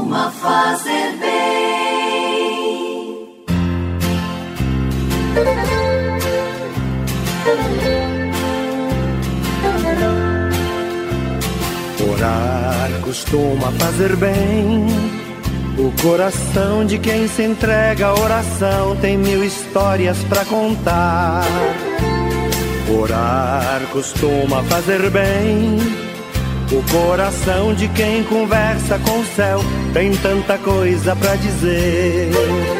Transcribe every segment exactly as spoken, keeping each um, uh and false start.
costuma fazer bem. Orar costuma fazer bem. O coração de quem se entrega à oração tem mil histórias pra contar. Orar costuma fazer bem. O coração de quem conversa com o céu tem tanta coisa pra dizer.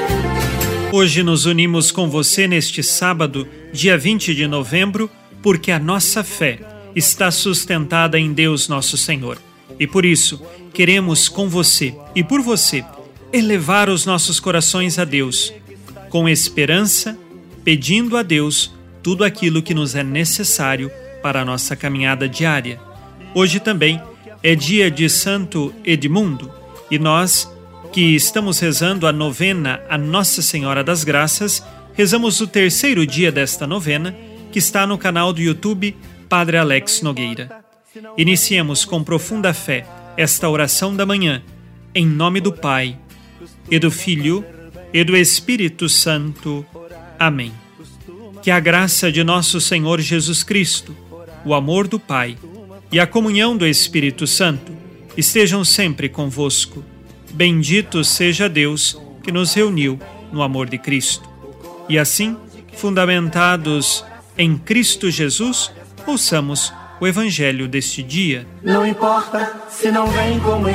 Hoje nos unimos com você neste sábado, dia vinte de novembro, porque a nossa fé está sustentada em Deus nosso Senhor. E por isso, queremos com você e por você elevar os nossos corações a Deus, com esperança, pedindo a Deus tudo aquilo que nos é necessário para a nossa caminhada diária. Hoje também é dia de Santo Edmundo e nós, que estamos rezando a novena a Nossa Senhora das Graças, rezamos o terceiro dia desta novena, que está no canal do YouTube Padre Alex Nogueira. Iniciemos com profunda fé esta oração da manhã, em nome do Pai, e do Filho, e do Espírito Santo. Amém. Que a graça de nosso Senhor Jesus Cristo, o amor do Pai e a comunhão do Espírito Santo estejam sempre convosco. Bendito seja Deus que nos reuniu no amor de Cristo. E assim, fundamentados em Cristo Jesus, ouçamos o Evangelho deste dia. Não importa se não vem como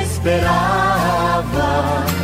esperava,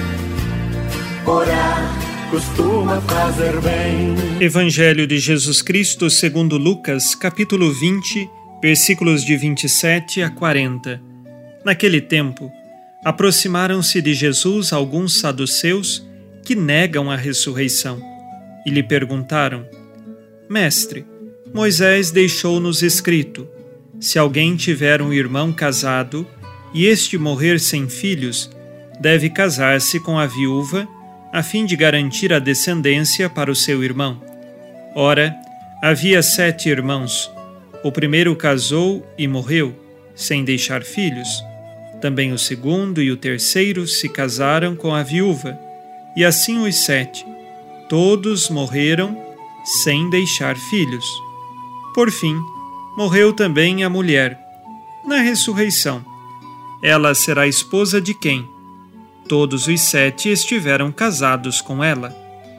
orar costuma fazer bem. Evangelho de Jesus Cristo segundo Lucas, capítulo vinte, versículos de vinte e sete a quarenta. Naquele tempo, aproximaram-se de Jesus alguns saduceus que negam a ressurreição e lhe perguntaram: Mestre, Moisés deixou-nos escrito: se alguém tiver um irmão casado e este morrer sem filhos, deve casar-se com a viúva, a fim de garantir a descendência para o seu irmão. Ora, havia sete irmãos. O primeiro casou e morreu, sem deixar filhos. Também o segundo e o terceiro se casaram com a viúva, e assim os sete. Todos morreram sem deixar filhos. Por fim, morreu também a mulher. Na ressurreição, ela será esposa de quem? Todos os sete estiveram casados com ela.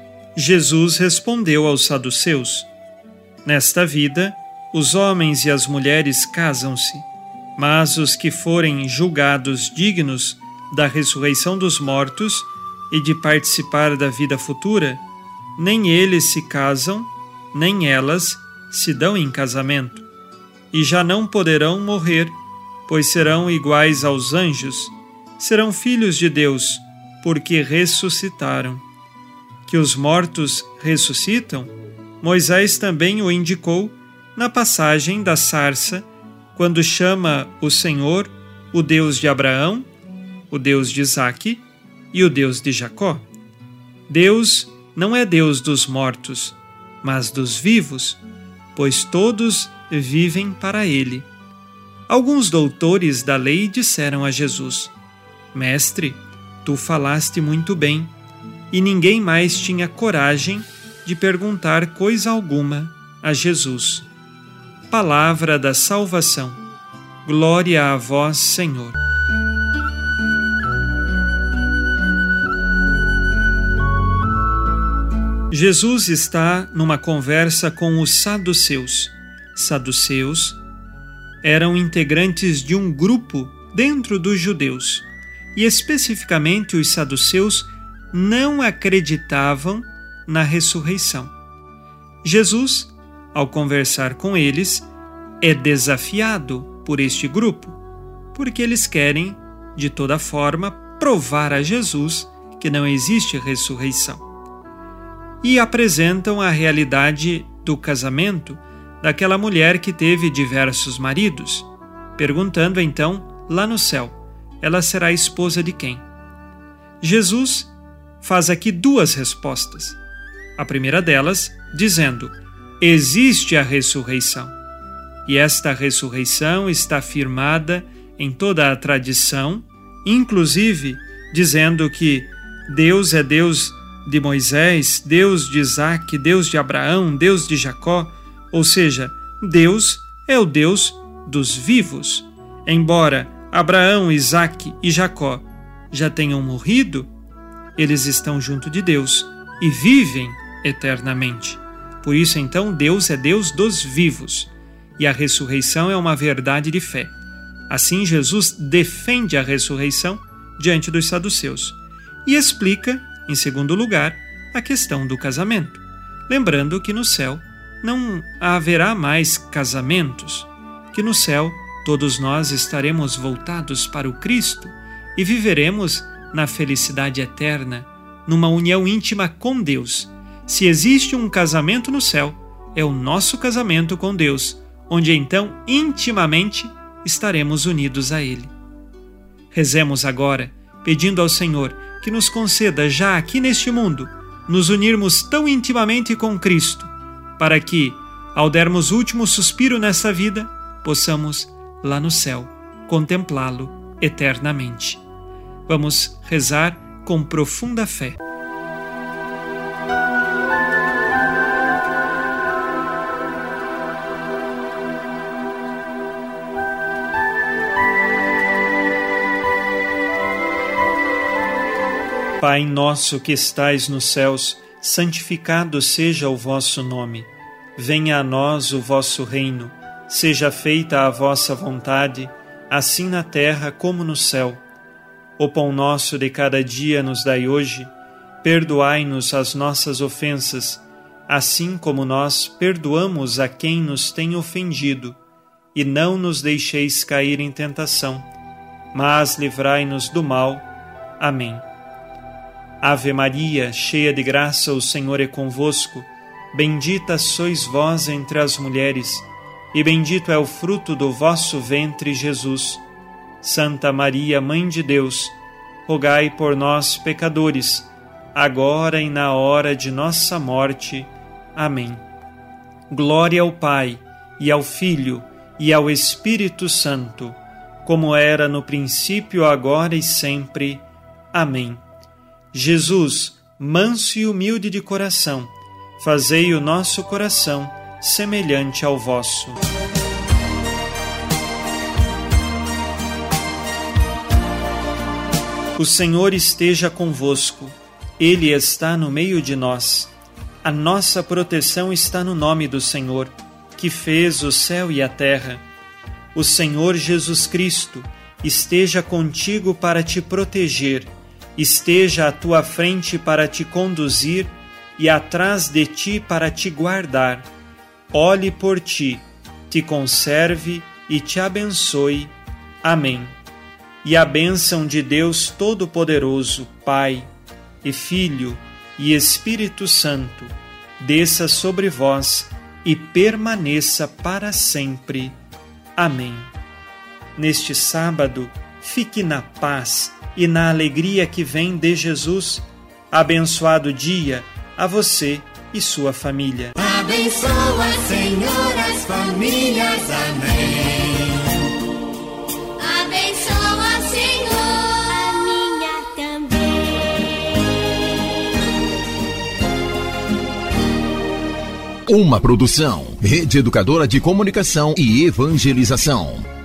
Jesus respondeu aos saduceus: Nesta vida, os homens e as mulheres casam-se, mas os que forem julgados dignos da ressurreição dos mortos e de participar da vida futura, nem eles se casam, nem elas se dão em casamento. E já não poderão morrer, pois serão iguais aos anjos, serão filhos de Deus, porque ressuscitaram. Que os mortos ressuscitam, Moisés também o indicou na passagem da sarça, quando chama o Senhor o Deus de Abraão, o Deus de Isaque e o Deus de Jacó. Deus não é Deus dos mortos, mas dos vivos, pois todos vivem para ele. Alguns doutores da lei disseram a Jesus: Mestre, tu falaste muito bem, e ninguém mais tinha coragem de perguntar coisa alguma a Jesus. Palavra da salvação. Glória a vós, Senhor. Jesus está numa conversa com os saduceus. Saduceus eram integrantes de um grupo dentro dos judeus, e especificamente os saduceus não acreditavam na ressurreição. Jesus, ao conversar com eles, é desafiado por este grupo, porque eles querem, de toda forma, provar a Jesus que não existe ressurreição. E apresentam a realidade do casamento daquela mulher que teve diversos maridos, perguntando então, lá no céu, ela será esposa de quem? Jesus faz aqui duas respostas. A primeira delas, dizendo: existe a ressurreição. E esta ressurreição está firmada em toda a tradição, inclusive dizendo que Deus é Deus de Moisés, Deus de Isaque, Deus de Abraão, Deus de Jacó, ou seja, Deus é o Deus dos vivos. Embora Abraão, Isaque e Jacó já tenham morrido, eles estão junto de Deus e vivem eternamente. Por isso, então, Deus é Deus dos vivos e a ressurreição é uma verdade de fé. Assim, Jesus defende a ressurreição diante dos saduceus e explica, em segundo lugar, a questão do casamento, lembrando que no céu não haverá mais casamentos, que no céu todos nós estaremos voltados para o Cristo e viveremos na felicidade eterna, numa união íntima com Deus. Se existe um casamento no céu, é o nosso casamento com Deus, onde então intimamente estaremos unidos a Ele. Rezemos agora, pedindo ao Senhor que nos conceda já aqui neste mundo nos unirmos tão intimamente com Cristo, para que, ao dermos o último suspiro nesta vida, possamos, lá no céu, contemplá-lo eternamente. Vamos rezar com profunda fé. Pai nosso que estais nos céus, santificado seja o vosso nome. Venha a nós o vosso reino. Seja feita a vossa vontade, assim na terra como no céu. O pão nosso de cada dia nos dai hoje. Perdoai-nos as nossas ofensas, assim como nós perdoamos a quem nos tem ofendido. E não nos deixeis cair em tentação, mas livrai-nos do mal. Amém. Ave Maria, cheia de graça, o Senhor é convosco. Bendita sois vós entre as mulheres, e bendito é o fruto do vosso ventre, Jesus. Santa Maria, Mãe de Deus, rogai por nós, pecadores, agora e na hora de nossa morte. Amém. Glória ao Pai, e ao Filho, e ao Espírito Santo, como era no princípio, agora e sempre. Amém. Jesus, manso e humilde de coração, fazei o nosso coração semelhante ao vosso. O Senhor esteja convosco, Ele está no meio de nós. A nossa proteção está no nome do Senhor, que fez o céu e a terra. O Senhor Jesus Cristo esteja contigo para te proteger, esteja à tua frente para te conduzir e atrás de ti para te guardar. Olhe por ti, te conserve e te abençoe. Amém. E a bênção de Deus Todo-Poderoso, Pai e Filho e Espírito Santo, desça sobre vós e permaneça para sempre. Amém. Neste sábado, fique na paz e na alegria que vem de Jesus. Abençoado dia a você e sua família. Abençoa, Senhor, as famílias. Amém. Abençoa, Senhor, a minha também. Uma produção, Rede Educadora de Comunicação e Evangelização.